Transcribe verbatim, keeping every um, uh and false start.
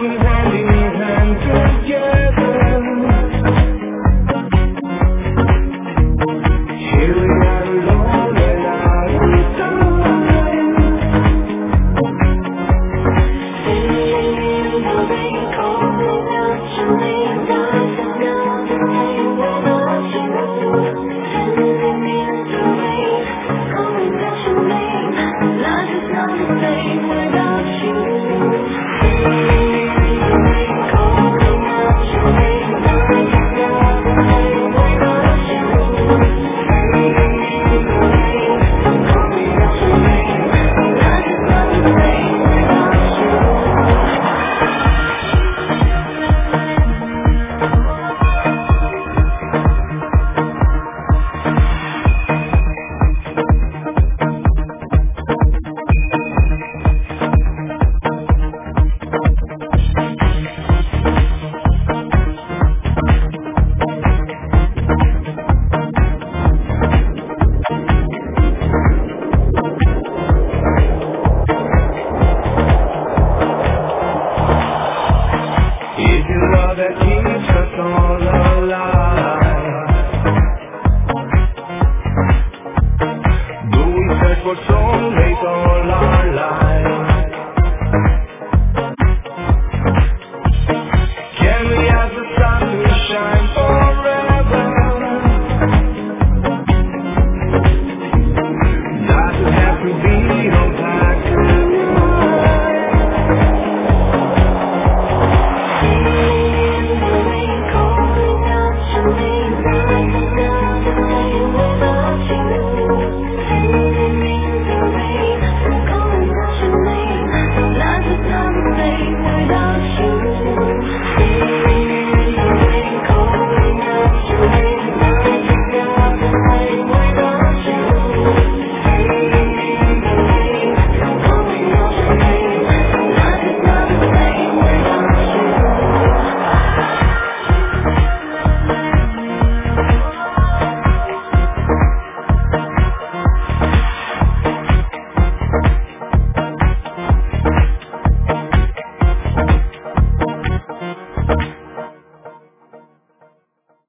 walking hand in hand together. Here we are alone and out of time. Singing in the rain, calling out your name. Dark is now the rain when I sing a song. Singing in the rain, calling out your name. Life is not the same when I